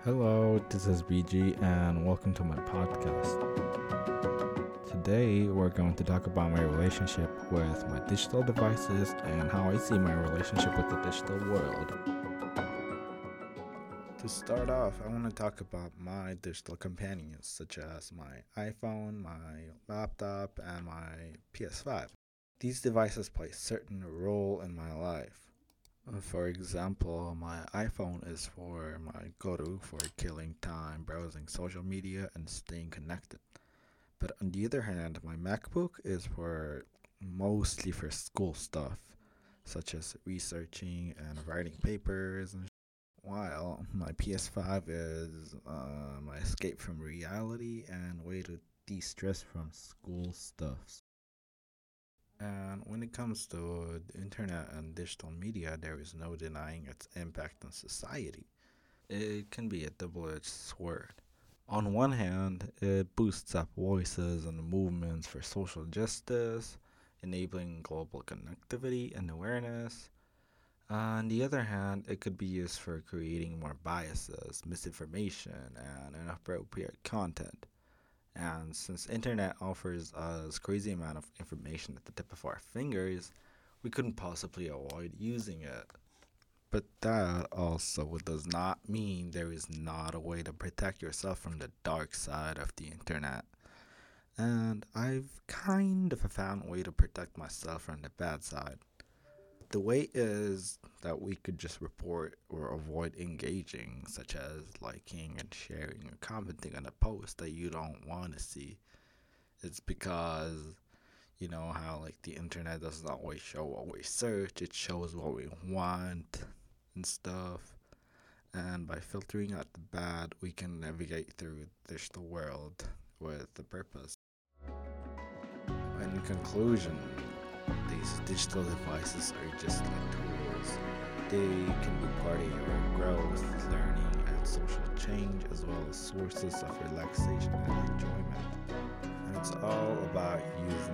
Hello, this is BG, and welcome to my podcast. Today, we're going to talk about my relationship with my digital devices and how I see my relationship with the digital world. To start off, I want to talk about my digital companions, such as my iPhone, my laptop, and my PS5. These devices play a certain role in my life. For example, my iPhone is for my go-to for killing time, browsing social media, and staying connected. But on the other hand, my MacBook is mostly for school stuff, such as researching and writing papers, while my PS5 is my escape from reality and way to de-stress from school stuff. And when it comes to the internet and digital media, there is no denying its impact on society. It can be a double edged sword. On one hand, it boosts up voices and movements for social justice, enabling global connectivity and awareness. On the other hand, it could be used for creating more biases, misinformation, and inappropriate content. And since internet offers us crazy amount of information at the tip of our fingers, we couldn't possibly avoid using it. But that also does not mean there is not a way to protect yourself from the dark side of the internet. And I've kind of found a way to protect myself from the bad side. The way is that we could just report or avoid engaging, such as liking and sharing or commenting on a post that you don't want to see. It's because you know how like the internet doesn't always show what we search, it shows what we want and stuff. And by filtering out the bad, we can navigate through the digital world with a purpose. In conclusion, these digital devices are just like tools. They can be part of your growth, learning, and social change, as well as sources of relaxation and enjoyment. And it's all about using